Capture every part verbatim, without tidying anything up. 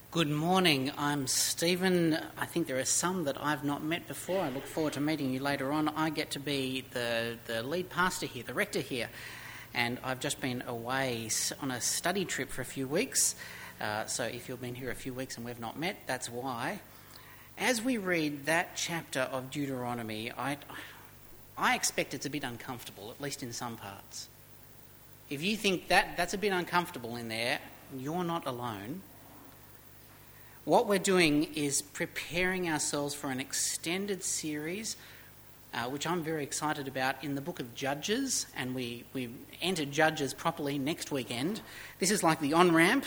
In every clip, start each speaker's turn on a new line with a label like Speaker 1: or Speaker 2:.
Speaker 1: Good morning, I'm Stephen. I think there are some that I've not met before. I look forward to meeting you later on. I get to be the, the lead pastor here, the rector here, and I've just been away on a study trip for a few weeks. Uh, so if you've been here a few weeks and we've not met, that's why. As we read that chapter of Deuteronomy, I, I expect it's a bit uncomfortable, at least in some parts. If you think that that's a bit uncomfortable in there, you're not alone. What we're doing is preparing ourselves for an extended series, uh, which I'm very excited about, in the book of Judges, and we, we enter Judges properly next weekend. This is like the on-ramp,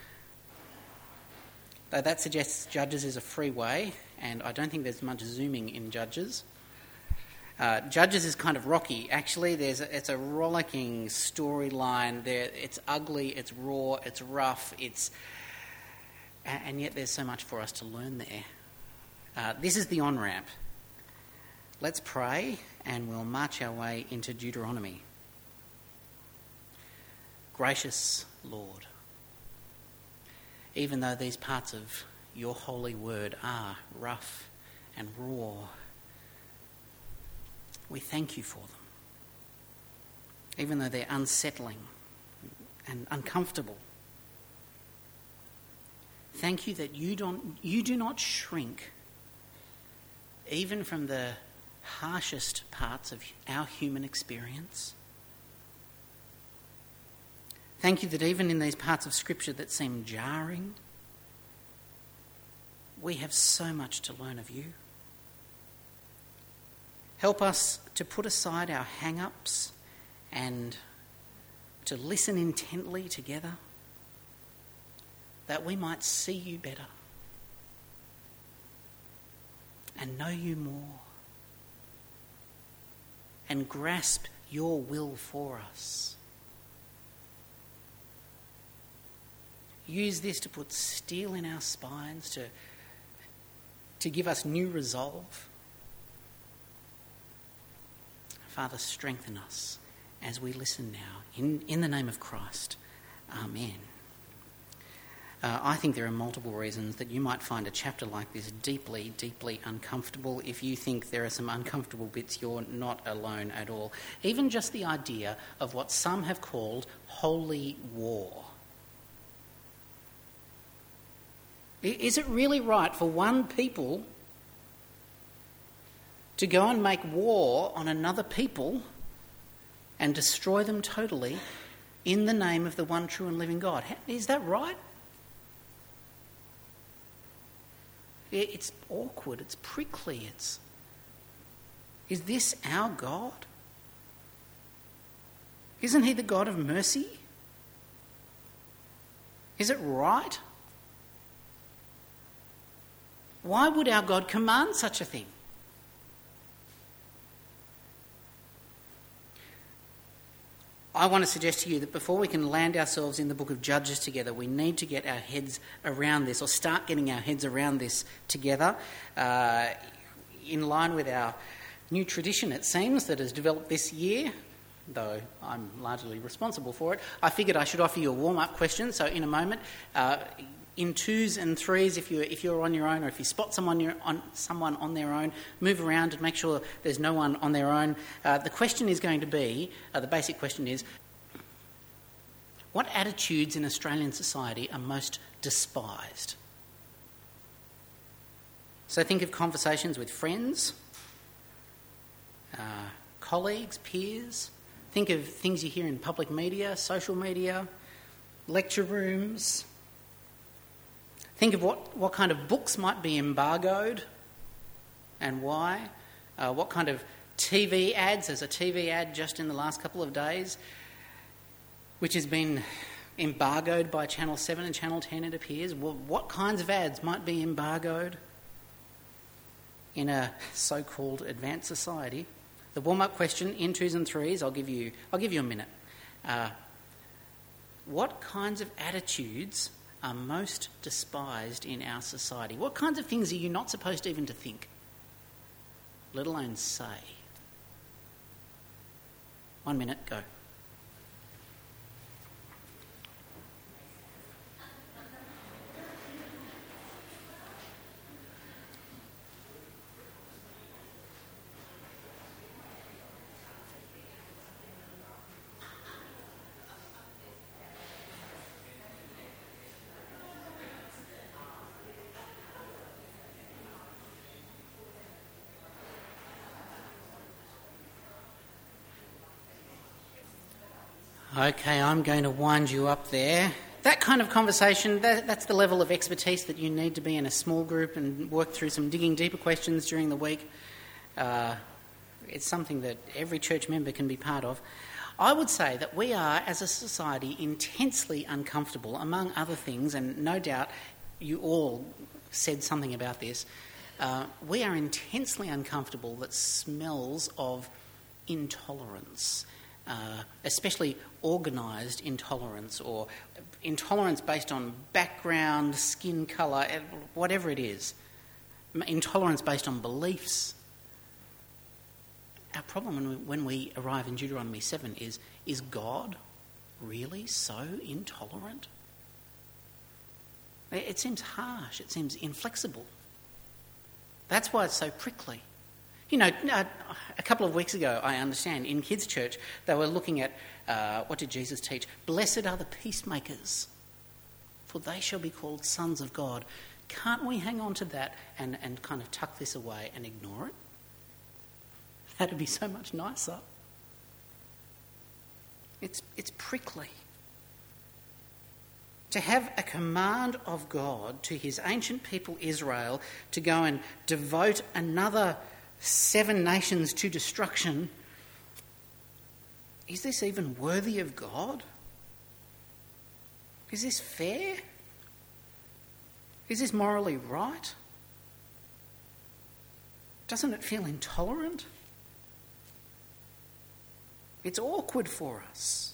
Speaker 1: though that suggests Judges is a freeway, and I don't think there's much zooming in Judges. Uh, Judges is kind of rocky. Actually, there's a, it's a rollicking storyline. There, it's ugly, it's raw, it's rough, it's... and yet there's so much for us to learn there. Uh, this is the on-ramp. Let's pray and we'll march our way into Deuteronomy. Gracious Lord, even though these parts of your holy word are rough and raw, we thank you for them. Even though they're unsettling and uncomfortable, thank you that you don't you do not shrink even from the harshest parts of our human experience. Thank you that even in these parts of Scripture that seem jarring, we have so much to learn of you. Help us to put aside our hang-ups and to listen intently together, that we might see you better and know you more and grasp your will for us. Use this to put steel in our spines, to, to give us new resolve. Father, strengthen us as we listen now. In, in the name of Christ, Amen. Uh, I think there are multiple reasons that you might find a chapter like this deeply, deeply uncomfortable. If you think there are some uncomfortable bits, you're not alone at all. Even just the idea of what some have called holy war. Is it really right for one people to go and make war on another people and destroy them totally in the name of the one true and living God? Is that right? It's awkward, it's prickly, it's... Is this our God? Isn't he the God of mercy? Is it right? Why would our God command such a thing? I want to suggest to you that before we can land ourselves in the book of Judges together, we need to get our heads around this, or start getting our heads around this together, uh, in line with our new tradition, it seems, that has developed this year, though I'm largely responsible for it. I figured I should offer you a warm-up question, so in a moment, uh, in twos and threes, if you're, if you're on your own, or if you spot someone, you're on, someone on their own, move around and make sure there's no one on their own. Uh, the question is going to be, uh, the basic question is, what attitudes in Australian society are most despised? So think of conversations with friends, uh, colleagues, peers. Think of things you hear in public media, social media, lecture rooms. Think of what, what kind of books might be embargoed and why. Uh, what kind of T V ads. There's a T V ad just in the last couple of days which has been embargoed by Channel seven and Channel ten, it appears. Well, what kinds of ads might be embargoed in a so-called advanced society? The warm-up question in twos and threes, I'll give you, I'll give you a minute. Uh, what kinds of attitudes are most despised in our society? What kinds of things are you not supposed even to think, let alone say? One minute, go. Okay, I'm going to wind you up there. That kind of conversation, that, that's the level of expertise that you need to be in a small group and work through some digging deeper questions during the week. Uh, it's something that every church member can be part of. I would say that we are, as a society, intensely uncomfortable, among other things, and no doubt you all said something about this. Uh, we are intensely uncomfortable that smells of intolerance. Uh, especially organised intolerance or intolerance based on background, skin colour, whatever it is. Intolerance based on beliefs. Our problem when we, when we arrive in Deuteronomy seven is, is God really so intolerant? It, it seems harsh, it seems inflexible. That's why it's so prickly. You know, a couple of weeks ago, I understand, in kids' church, they were looking at, uh, what did Jesus teach? Blessed are the peacemakers, for they shall be called sons of God. Can't we hang on to that and, and kind of tuck this away and ignore it? That'd be so much nicer. It's, it's prickly. To have a command of God to his ancient people Israel to go and devote another seven nations to destruction, is this even worthy of God? Is this fair? Is this morally right? Doesn't it feel intolerant? It's awkward for us.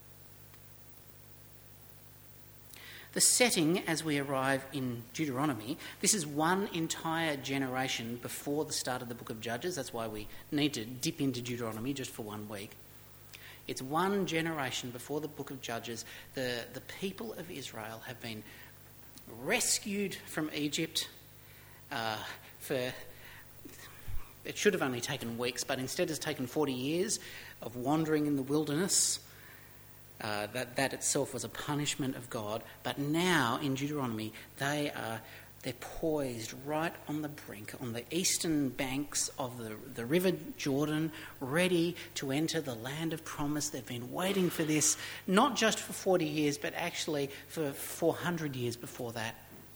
Speaker 1: The setting as we arrive in Deuteronomy, this is one entire generation before the start of the book of Judges. That's why we need to dip into Deuteronomy just for one week. It's one generation before the book of Judges. The, the people of Israel have been rescued from Egypt uh, for... It should have only taken weeks, but instead it's taken forty years of wandering in the wilderness. Uh, that, that itself was a punishment of God. But now in Deuteronomy, they are they're poised right on the brink, on the eastern banks of the, the river Jordan, ready to enter the land of promise. They've been waiting for this, not just for forty years, but actually for four hundred years before that.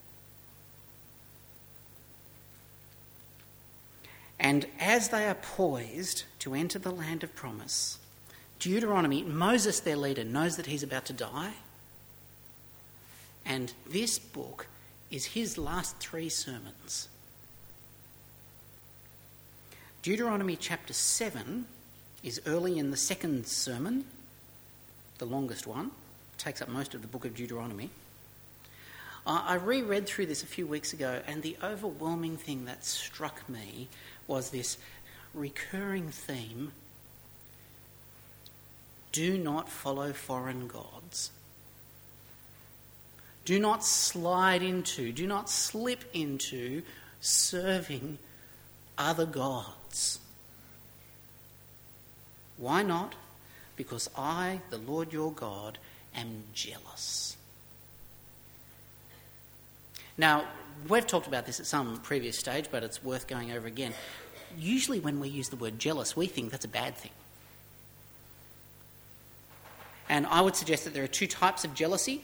Speaker 1: And as they are poised to enter the land of promise, Deuteronomy, Moses, their leader, knows that he's about to die. And this book is his last three sermons. Deuteronomy chapter seven is early in the second sermon, the longest one. It takes up most of the book of Deuteronomy. Uh, I reread through this a few weeks ago, and the overwhelming thing that struck me was this recurring theme: do not follow foreign gods. Do not slide into, do not slip into serving other gods. Why not? Because I, the Lord your God, am jealous. Now, we've talked about this at some previous stage, but it's worth going over again. Usually when we use the word jealous, we think that's a bad thing. And I would suggest that there are two types of jealousy.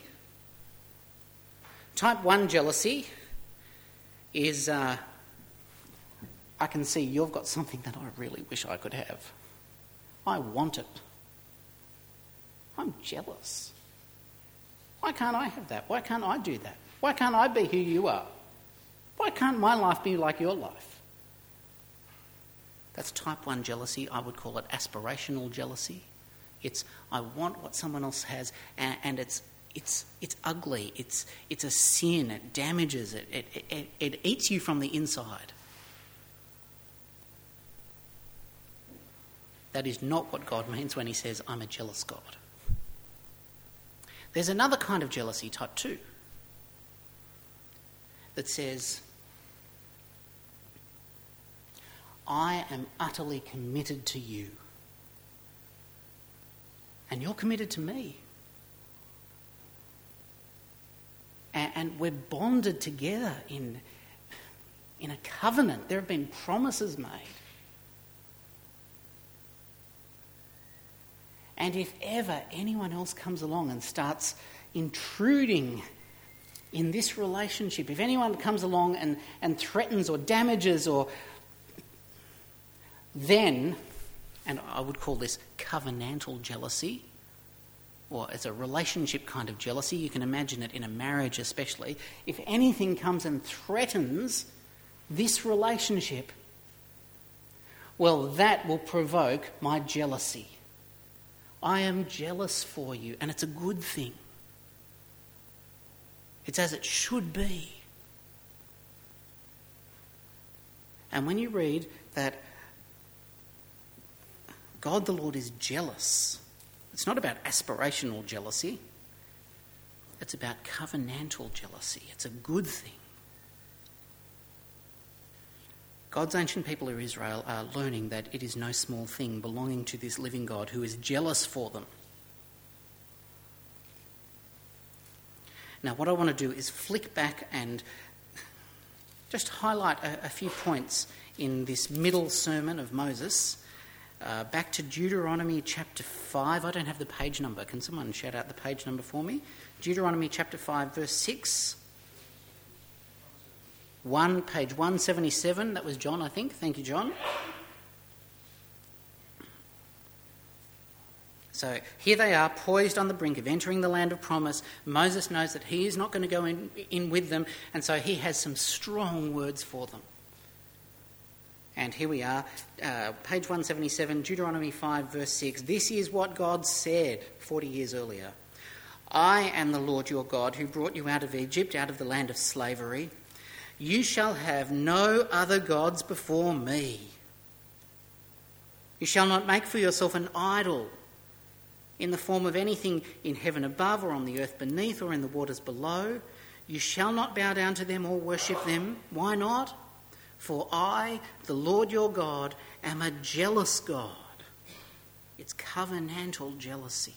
Speaker 1: Type one jealousy is, uh, I can see you've got something that I really wish I could have. I want it. I'm jealous. Why can't I have that? Why can't I do that? Why can't I be who you are? Why can't my life be like your life? That's type one jealousy. I would call it aspirational jealousy. It's, I want what someone else has, and, and it's it's it's ugly. It's it's a sin. It damages it. It, it. it eats you from the inside. That is not what God means when he says, I'm a jealous God. There's another kind of jealousy, type two, that says, I am utterly committed to you, and you're committed to me. And, and we're bonded together in, in a covenant. There have been promises made. And if ever anyone else comes along and starts intruding in this relationship, if anyone comes along and, and threatens or damages or... then, and I would call this covenantal jealousy, or as a relationship kind of jealousy, you can imagine it in a marriage especially, if anything comes and threatens this relationship, well, that will provoke my jealousy. I am jealous for you, and it's a good thing. It's as it should be. And when you read that God the Lord is jealous, it's not about aspirational jealousy. It's about covenantal jealousy. It's a good thing. God's ancient people of Israel are learning that it is no small thing belonging to this living God who is jealous for them. Now, what I want to do is flick back and just highlight a, a few points in this middle sermon of Moses. Uh, back to Deuteronomy chapter five. I don't have the page number. Can someone shout out the page number for me? Deuteronomy chapter five, verse six. One, page one seventy-seven. That was John, I think. Thank you, John. So here they are, poised on the brink of entering the land of promise. Moses knows that he is not going to go in, in with them, and so he has some strong words for them. And here we are, uh, page one seventy-seven, Deuteronomy five, verse six. This is what God said forty years earlier. I am the Lord your God who brought you out of Egypt, out of the land of slavery. You shall have no other gods before me. You shall not make for yourself an idol in the form of anything in heaven above or on the earth beneath or in the waters below. You shall not bow down to them or worship them. Why not? For I, the Lord your God, am a jealous God. It's covenantal jealousy.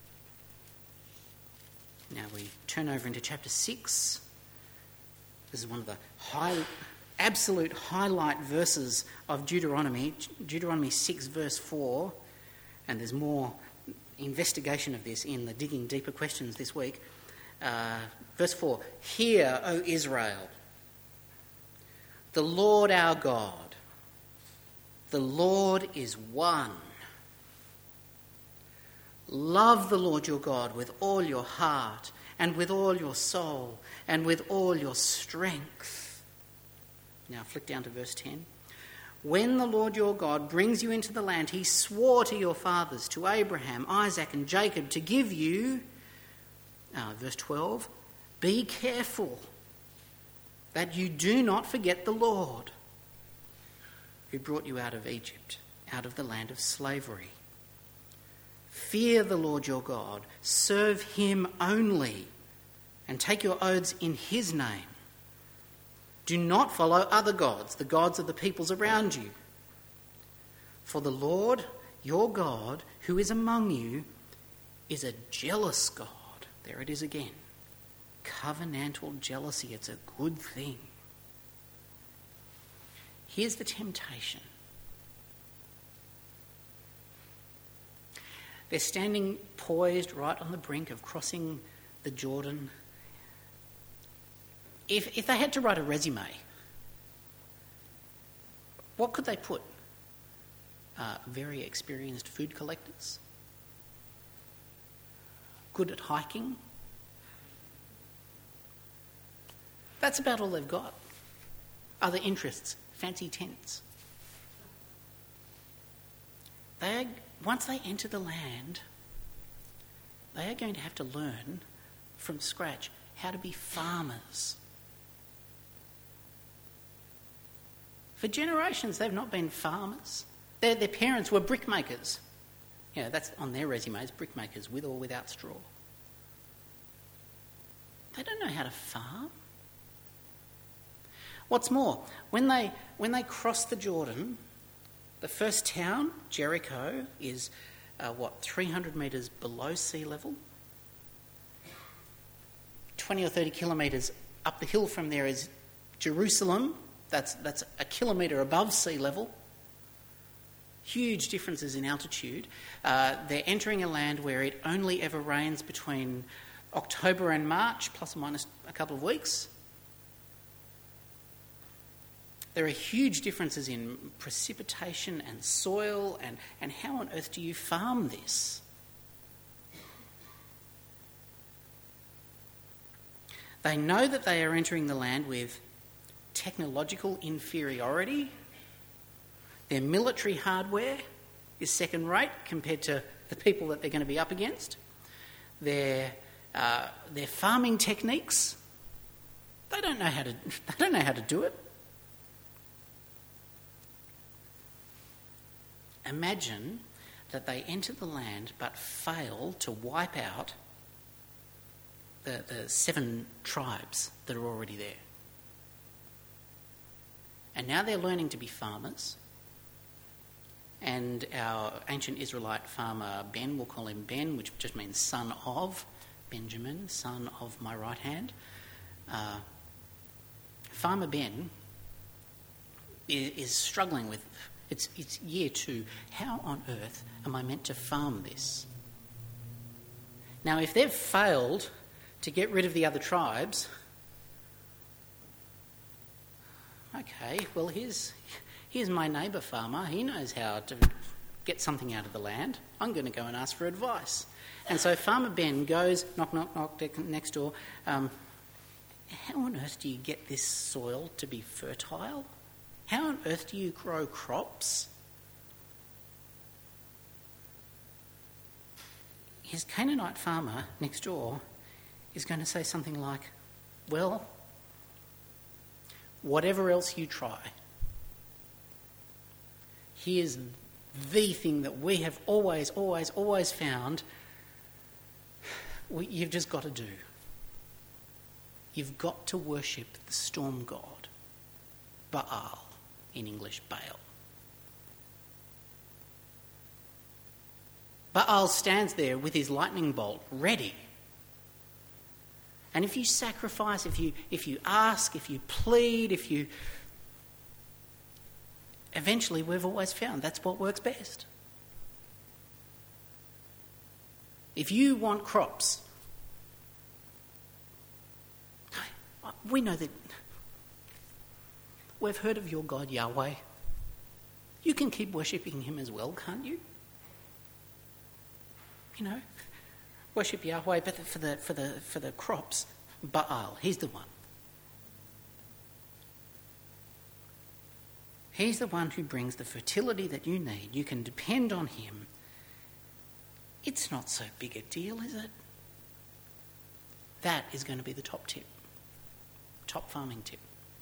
Speaker 1: Now we turn over into chapter six. This is one of the high, absolute highlight verses of Deuteronomy, Deuteronomy six, verse four. And there's more investigation of this in the Digging Deeper Questions this week. Uh, verse four, Hear, O Israel, the Lord our God, the Lord is one. Love the Lord your God with all your heart and with all your soul and with all your strength. Now flick down to verse ten. When the Lord your God brings you into the land he swore to your fathers, to Abraham, Isaac and Jacob, to give you, uh, verse twelve, be careful that you do not forget the Lord who brought you out of Egypt, out of the land of slavery. Fear the Lord your God, serve him only, and take your oaths in his name. Do not follow other gods, the gods of the peoples around you. For the Lord your God, who is among you, is a jealous God. There it is again. Covenantal jealousy, it's a good thing. Here's the temptation. They're standing poised right on the brink of crossing the Jordan. If, if they had to write a resume, what could they put? Uh, very experienced food collectors, good at hiking. That's about all they've got. Other interests, fancy tents. They are, once they enter the land, they are going to have to learn from scratch how to be farmers. For generations, they've not been farmers. Their, their parents were brickmakers. You know, that's on their resumes, brickmakers, with or without straw. They don't know how to farm. What's more, when they when they cross the Jordan, the first town, Jericho, is, uh, what, three hundred metres below sea level? twenty or thirty kilometres up the hill from there is Jerusalem. That's, that's a kilometre above sea level. huge differences in altitude. Uh, they're entering a land where it only ever rains between October and March, plus or minus a couple of weeks. There are huge differences in precipitation and soil, and, and how on earth do you farm this? They know that they are entering the land with technological inferiority. Their military hardware is second rate compared to the people that they're going to be up against. Their uh, their farming techniques, they don't know how to they don't know how to do it. Imagine that they enter the land but fail to wipe out the, the seven tribes that are already there. And now they're learning to be farmers. And our ancient Israelite farmer Ben, we'll call him Ben, which just means son of Benjamin, son of my right hand. Uh, farmer Ben is, is struggling with, it's, it's year two, how on earth am I meant to farm this? Now, if they've failed to get rid of the other tribes, okay, well, here's... Here's my neighbour farmer, he knows how to get something out of the land. I'm going to go and ask for advice. And so Farmer Ben goes, knock, knock, knock, next door. Um, how on earth do you get this soil to be fertile? How on earth do you grow crops? His Canaanite farmer next door is going to say something like, well, whatever else you try, here's the thing that we have always, always, always found we, you've just got to do. You've got to worship the storm god, Baal, in English, Baal. Baal stands there with his lightning bolt ready. And if you sacrifice, if you, if you ask, if you plead, if you... Eventually, we've always found that's what works best. If you want crops, we know that we've heard of your God Yahweh. You can keep worshipping him as well, can't you? You know, worship Yahweh, but for the for the for the crops, Baal, he's the one. He's the one who brings the fertility that you need. You can depend on him. It's not so big a deal, is it? That is going to be the top tip. Top farming tip.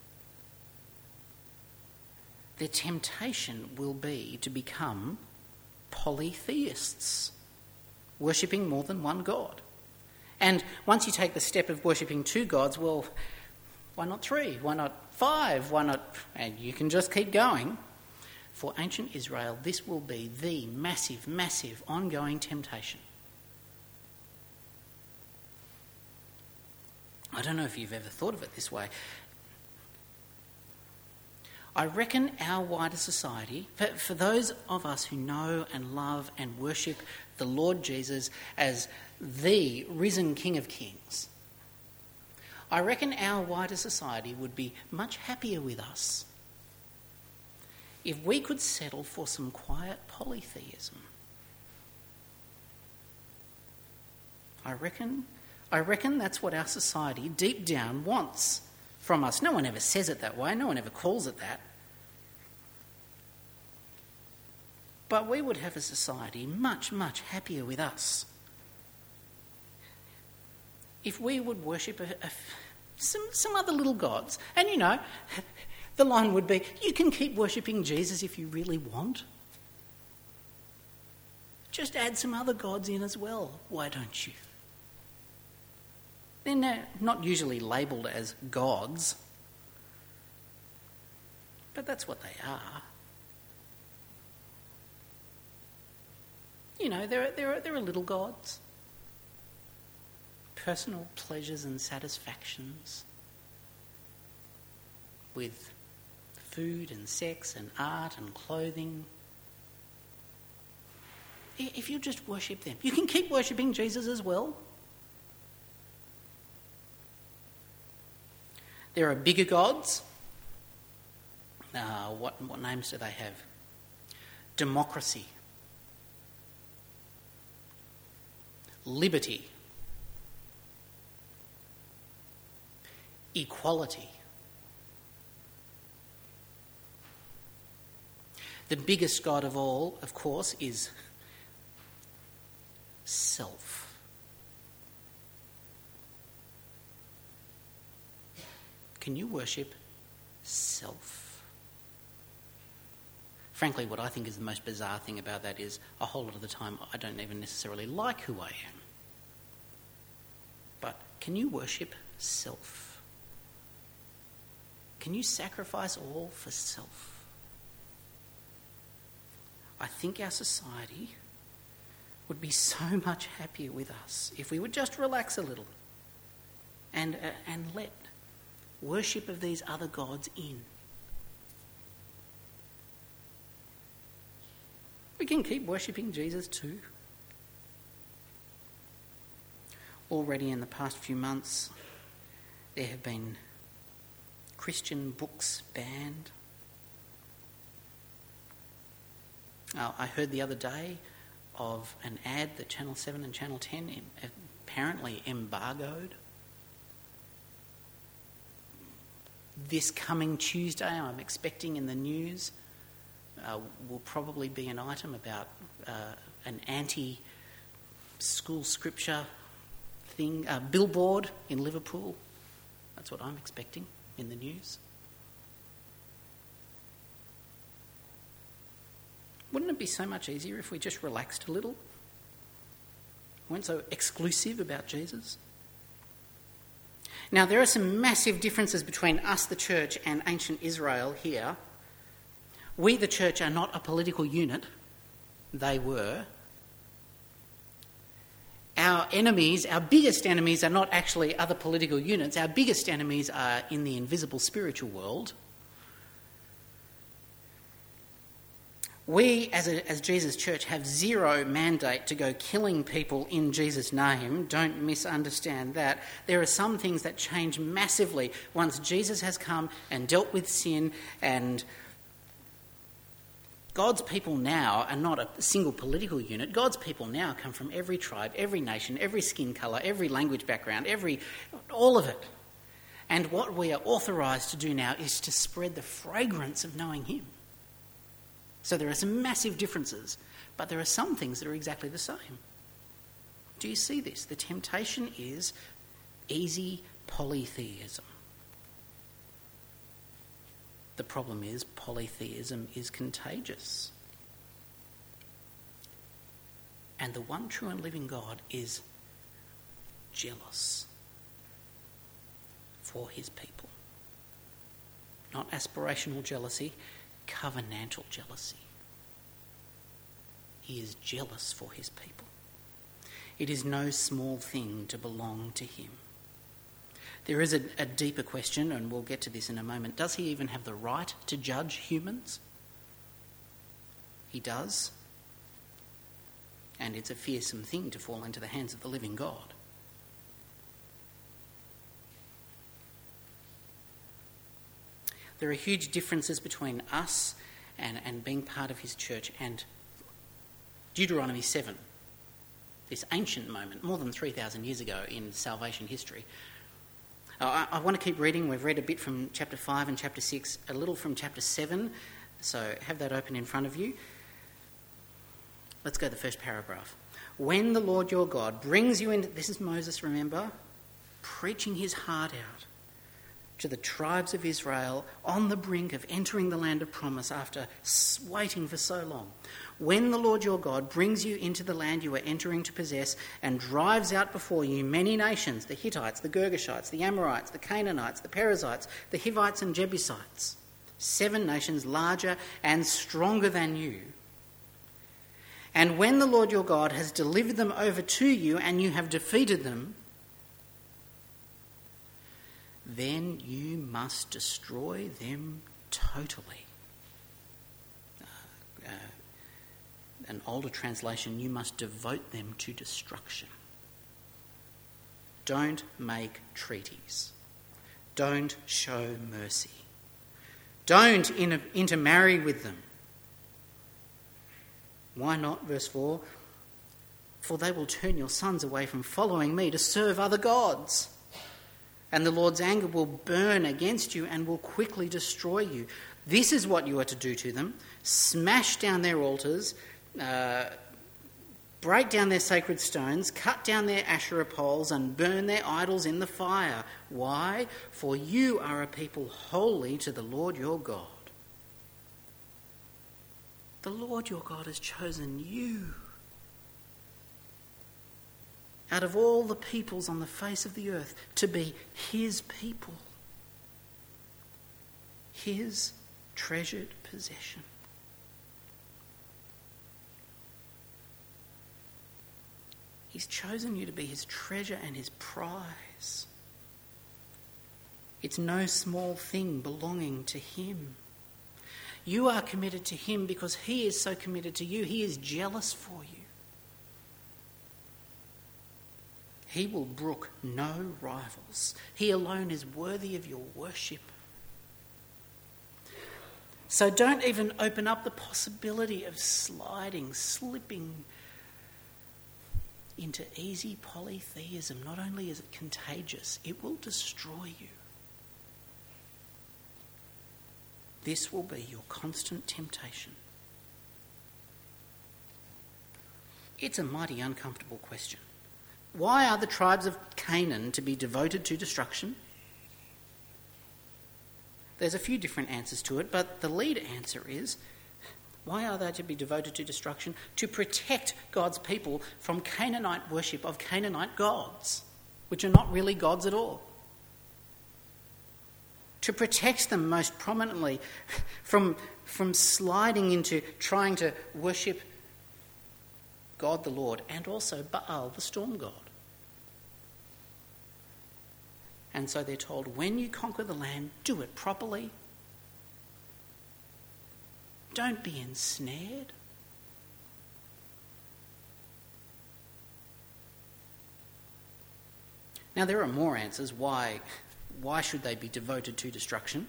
Speaker 1: Their temptation will be to become polytheists, worshipping more than one god. And once you take the step of worshipping two gods, well, why not three? Why not five? Why not... And you can just keep going. For ancient Israel, this will be the massive, massive ongoing temptation. I don't know if you've ever thought of it this way. I reckon our wider society, for, for those of us who know and love and worship the Lord Jesus as the risen King of Kings, I reckon our wider society would be much happier with us if we could settle for some quiet polytheism. I reckon, I reckon that's what our society deep down wants from us. No one ever says it that way, no one ever calls it that. But we would have a society much, much happier with us if we would worship a, a, some, some other little gods. And you know, the line would be, you can keep worshipping Jesus if you really want. Just add some other gods in as well, why don't you? They're not usually labelled as gods, but that's what they are. You know, there are, there are, there are little gods. Personal pleasures and satisfactions with food and sex and art and clothing, if you just worship them, you can keep worshipping Jesus as well. There are bigger gods. Uh, what, what names do they have? Democracy, liberty, equality. The biggest god of all, of course, is self. Can you worship self? Frankly, what I think is the most bizarre thing about that is a whole lot of the time I don't even necessarily like who I am. But can you worship self? Can you sacrifice all for self? I think our society would be so much happier with us if we would just relax a little and, uh, and let worship of these other gods in. We can keep worshipping Jesus too. Already in the past few months, there have been Christian books banned. Uh, I heard the other day of an ad that Channel seven and Channel ten apparently embargoed. This coming Tuesday, I'm expecting in the news, uh, will probably be an item about uh, an anti-school scripture thing, uh, billboard in Liverpool. That's what I'm expecting in the news. Wouldn't it be so much easier if we just relaxed a little? Weren't so exclusive about Jesus? Now, there are some massive differences between us, the church, and ancient Israel here. We, the church, are not a political unit. They were. Our enemies, our biggest enemies, are not actually other political units. Our biggest enemies are in the invisible spiritual world. We, as, a, as Jesus' church, have zero mandate to go killing people in Jesus' name. Don't misunderstand that. There are some things that change massively once Jesus has come and dealt with sin, and God's people now are not a single political unit. God's people now come from every tribe, every nation, every skin colour, every language background, every all of it. And what we are authorised to do now is to spread the fragrance of knowing him. So there are some massive differences, but there are some things that are exactly the same. Do you see this? The temptation is easy polytheism. The problem is polytheism is contagious. And the one true and living God is jealous for his people. Not aspirational jealousy, covenantal jealousy. He is jealous for his people. It is no small thing to belong to him. There is a, a deeper question, and we'll get to this in a moment. Does he even have the right to judge humans? He does. And it's a fearsome thing to fall into the hands of the living God. There are huge differences between us and, and being part of his church and Deuteronomy seven, this ancient moment, more than three thousand years ago in salvation history. Uh, I, I want to keep reading. We've read a bit from chapter five and chapter six, a little from chapter seven, so have that open in front of you. Let's go to the first paragraph. When the Lord your God brings you into... This is Moses, remember, preaching his heart out to the tribes of Israel on the brink of entering the land of promise after waiting for so long. When the Lord your God brings you into the land you are entering to possess and drives out before you many nations, the Hittites, the Girgashites, the Amorites, the Canaanites, the Perizzites, the Hivites and Jebusites, seven nations larger and stronger than you. And when the Lord your God has delivered them over to you and you have defeated them, then you must destroy them totally. Uh, uh, an older translation, you must devote them to destruction. Don't make treaties. Don't show mercy. Don't inter- intermarry with them. Why not? Verse four. For they will turn your sons away from following me to serve other gods. And the Lord's anger will burn against you and will quickly destroy you. This is what you are to do to them. Smash down their altars, uh, break down their sacred stones, cut down their Asherah poles and burn their idols in the fire. Why? For you are a people holy to the Lord your God. The Lord your God has chosen you out of all the peoples on the face of the earth to be his people, his treasured possession. He's chosen you to be his treasure and his prize. It's no small thing belonging to him. You are committed to him because he is so committed to you. He is jealous for you. He will brook no rivals. He alone is worthy of your worship. So don't even open up the possibility of sliding, slipping into easy polytheism. Not only is it contagious, it will destroy you. This will be your constant temptation. It's a mighty uncomfortable question. Why are the tribes of Canaan to be devoted to destruction? There's a few different answers to it, but the lead answer is, why are they to be devoted to destruction? To protect God's people from Canaanite worship of Canaanite gods, which are not really gods at all. To protect them most prominently from, from sliding into trying to worship God the Lord and also Baal the storm god. And so they're told, when you conquer the land, do it properly. Don't be ensnared. Now there are more answers. Why, why should they be devoted to destruction?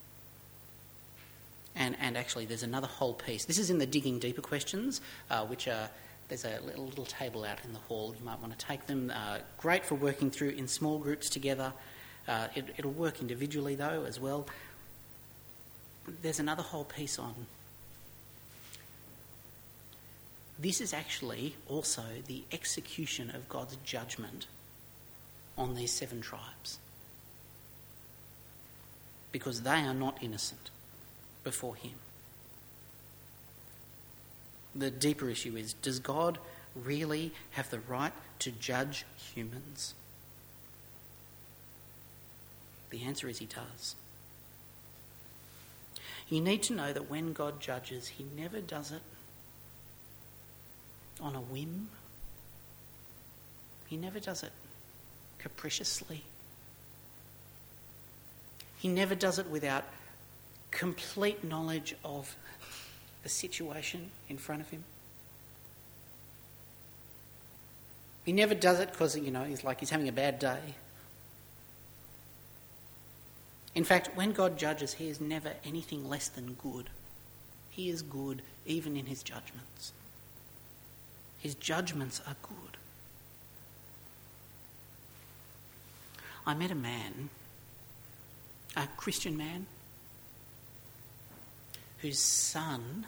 Speaker 1: And, and actually there's another whole piece. This is in the Digging Deeper questions, uh, which are, there's a little, little table out in the hall. You might want to take them. Uh, great for working through in small groups together. Uh, it, it'll work individually though as well. There's another whole piece on. This is actually also the execution of God's judgment on these seven tribes. Because they are not innocent before him. The deeper issue is, does God really have the right to judge humans? The answer is he does. You need to know that when God judges, he never does it on a whim. He never does it capriciously. He never does it without complete knowledge of the situation in front of him. He never does it because, you know, he's like he's having a bad day. In fact, when God judges, he is never anything less than good. He is good even in his judgments. His judgments are good. I met a man, a Christian man, whose son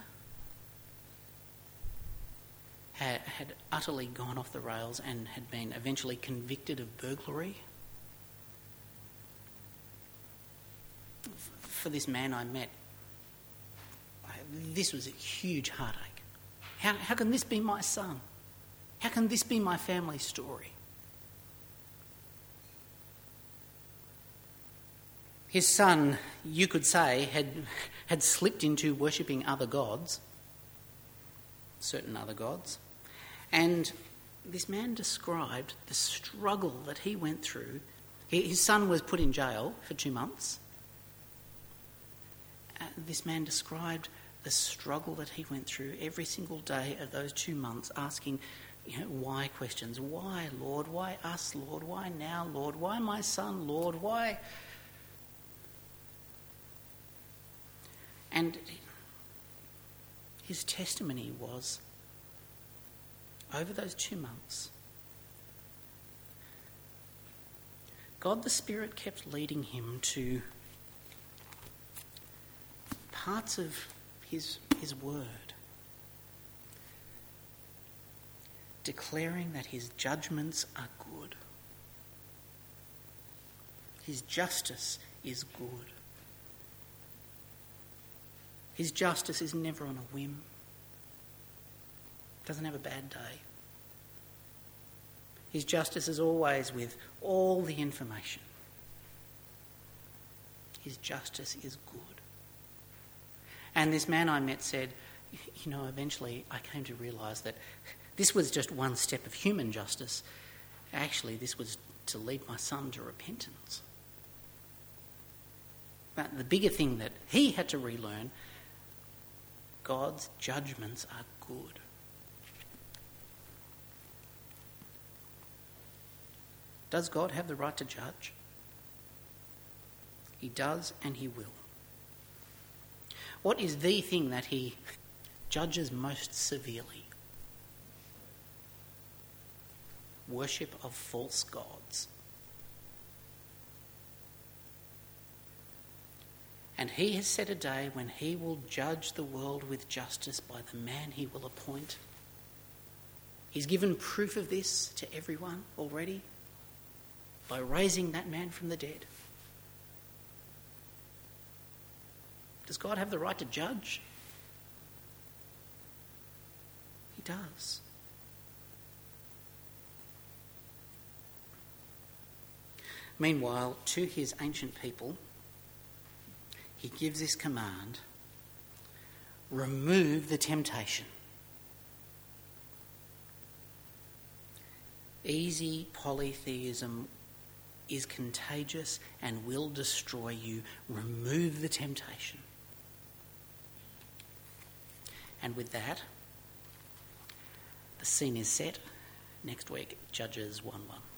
Speaker 1: had, had utterly gone off the rails and had been eventually convicted of burglary. For this man I met, this was a huge heartache. How, how can this be my son? How can this be my family story? His son, you could say, had, had slipped into worshipping other gods, certain other gods, and this man described the struggle that he went through. His son was put in jail for two months. Uh, this man described the struggle that he went through every single day of those two months, asking, you know, why questions. Why, Lord? Why us, Lord? Why now, Lord? Why my son, Lord? Why? And his testimony was, over those two months, God the Spirit kept leading him to parts of his, his word, declaring that his judgments are good. His justice is good. His justice is never on a whim. Doesn't have a bad day. His justice is always with all the information. His justice is good. And this man I met said, you know, eventually I came to realise that this was just one step of human justice. Actually, this was to lead my son to repentance. But the bigger thing that he had to relearn, God's judgments are good. Does God have the right to judge? He does, and he will. What is the thing that he judges most severely? Worship of false gods. And he has set a day when he will judge the world with justice by the man he will appoint. He's given proof of this to everyone already by raising that man from the dead. Does God have the right to judge? He does. Meanwhile, to his ancient people, he gives this command: remove the temptation. Easy polytheism is contagious and will destroy you. Remove the temptation. And with that, the scene is set. Next week, Judges one one.